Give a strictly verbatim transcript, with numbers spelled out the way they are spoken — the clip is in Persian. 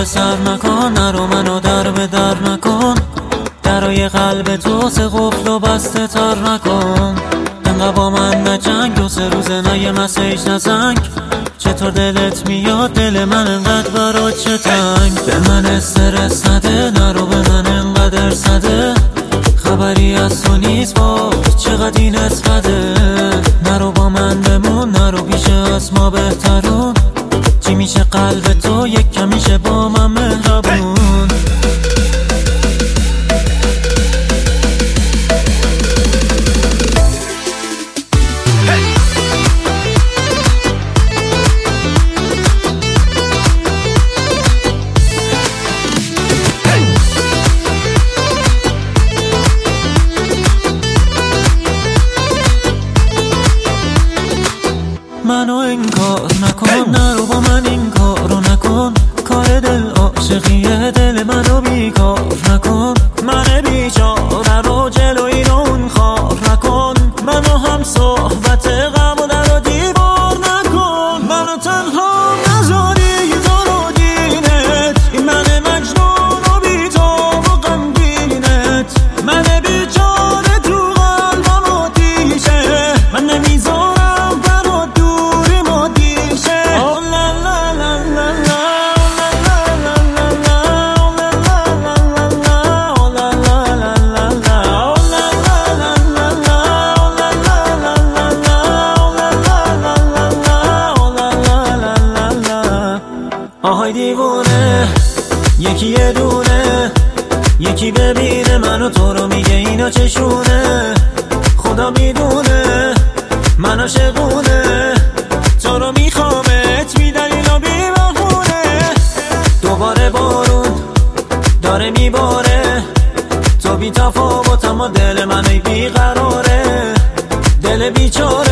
سر نکن، نرو منو در به در نکن، درای قلب تو سه قفل و بسته تر نکن. انقدر با من نجنگ، دو سه روزه نه یه مسیج نزنگ، چطور دلت میاد دل من انقدر برات چه تنگ. به من استرس نده، نرو به من انقدر سده، خبری از تو نیست وای چقدر این اسفده. نرو با من بمون، نرو پیش از ما بهترون، چی میشه قلب تو یک کمیشه با من مهربون. منو انکار نکن، نرو با من این کارو نکن، کار دل عاشقیه دل منو بیکار نکن. من بیچاره رو جلوی اون خار نکن، منو هم صحبت غم و در و دیوار نکن. منو تنها نذاری تو رو دینت، این من مجنون و بی تو و غمگینت. من بیچاره تو قلبم آتیشه، من نمیذارم آهای دیوونه، یکی یه دونه، یکی ببینه منو تو رو میگه اینا چشونه. خدا میدونه من عاشقونه، تو رو میخوامت بی دلیل و بی بهونه. دوباره بارون داره میباره، تو بی تفاوت اما دل من ای بیقراره. دل بیچاره